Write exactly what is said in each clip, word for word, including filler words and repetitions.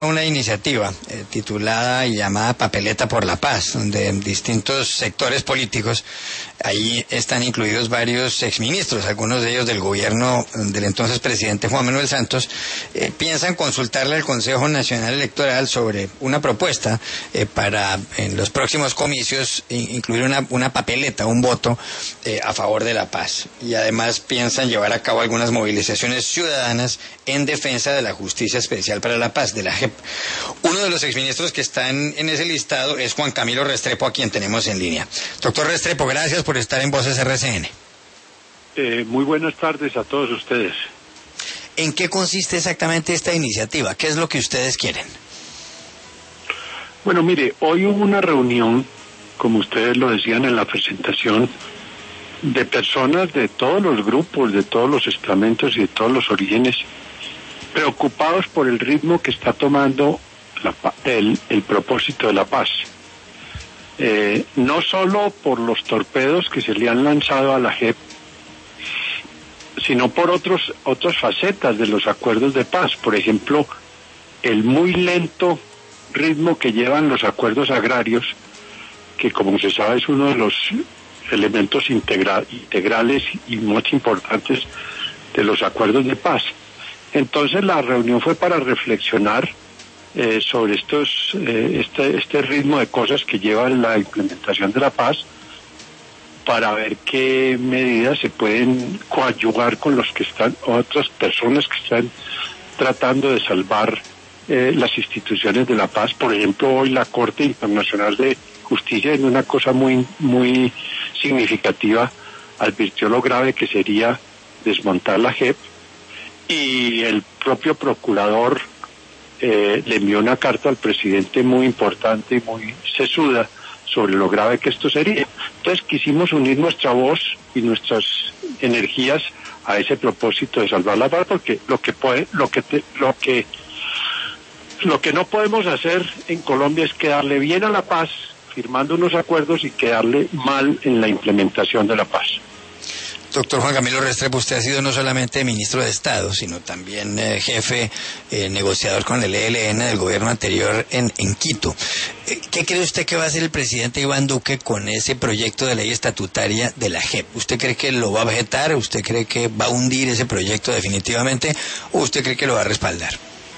una iniciativa eh, titulada y llamada Papeleta por la Paz, donde distintos sectores políticos, ahí están incluidos varios exministros, algunos de ellos del gobierno del entonces presidente Juan Manuel Santos, eh, piensan consultarle al Consejo Nacional Electoral sobre una propuesta eh, para en los próximos comicios incluir una, una papeleta, un voto eh, a favor de la paz. Y además piensan llevar a cabo algunas movilizaciones ciudadanas en defensa de la Justicia Especial para la Paz, de la J E P. Uno de los exministros que están en ese listado es Juan Camilo Restrepo, a quien tenemos en línea. Doctor Restrepo, gracias por estar en Voces R C N. Eh, muy buenas tardes a todos ustedes. ¿En qué consiste exactamente esta iniciativa? ¿Qué es lo que ustedes quieren? Bueno, mire, hoy hubo una reunión, como ustedes lo decían en la presentación, de personas de todos los grupos, de todos los estamentos y de todos los orígenes, preocupados por el ritmo que está tomando la, el, el propósito de la paz. Eh, no solo por los torpedos que se le han lanzado a la J E P, sino por otros otras facetas de los acuerdos de paz. Por ejemplo, el muy lento ritmo que llevan los acuerdos agrarios, que como se sabe es uno de los elementos integra- integrales y más importantes de los acuerdos de paz. Entonces la reunión fue para reflexionar eh, sobre estos eh, este este ritmo de cosas que lleva la implementación de la paz, para ver qué medidas se pueden coadyuvar con los que están, otras personas que están tratando de salvar eh, las instituciones de la paz. Por ejemplo, hoy la Corte Internacional de Justicia, en una cosa muy muy significativa, advirtió lo grave que sería desmontar la J E P, y el propio procurador eh, le envió una carta al presidente muy importante y muy sesuda sobre lo grave que esto sería. Entonces quisimos unir nuestra voz y nuestras energías a ese propósito de salvar la paz, porque lo que puede, lo que te, lo que lo que no podemos hacer en Colombia es quedarle bien a la paz firmando unos acuerdos y quedarle mal en la implementación de la paz. Doctor Juan Camilo Restrepo, usted ha sido no solamente ministro de Estado, sino también eh, jefe eh, negociador con el E L N del gobierno anterior en, en Quito. Eh, ¿Qué cree usted que va a hacer el presidente Iván Duque con ese proyecto de ley estatutaria de la J E P? ¿Usted cree que lo va a vetar? ¿Usted cree que va a hundir ese proyecto definitivamente? ¿O usted cree que lo va a respaldar?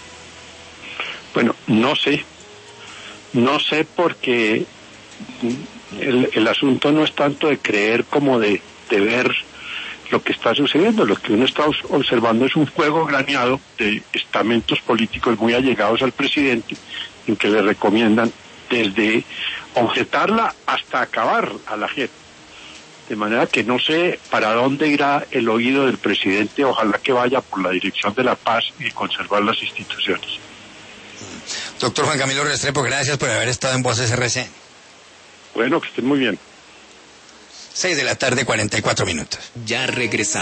Bueno, no sé. No sé, porque el, el asunto no es tanto de creer como de, de ver lo que está sucediendo. Lo que uno está observando es un juego graneado de estamentos políticos muy allegados al presidente, en que le recomiendan desde objetarla hasta acabar a la J E P. De manera que no sé para dónde irá el oído del presidente. Ojalá que vaya por la dirección de la paz y conservar las instituciones. Doctor Juan Camilo Restrepo, gracias por haber estado en Voces R C N. Bueno, que estén muy bien. Seis de la tarde, cuarenta y cuatro minutos. Ya regresamos.